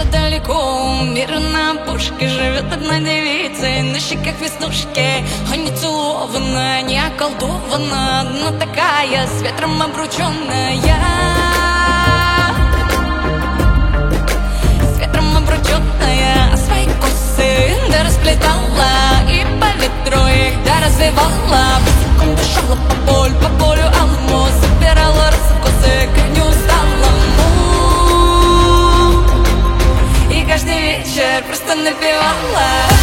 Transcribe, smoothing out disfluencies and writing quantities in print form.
далеко, мир на опушке. Живет одна девица, и на щеках веснушки. А не целована, не околдована, но такая, с ветром обрученная. С ветром обрученная, свои косы да расплетала, и по ветру их да развивала. Босиком дышала по полю алому, собирала раскосы к неусталому. И каждый вечер просто напевала.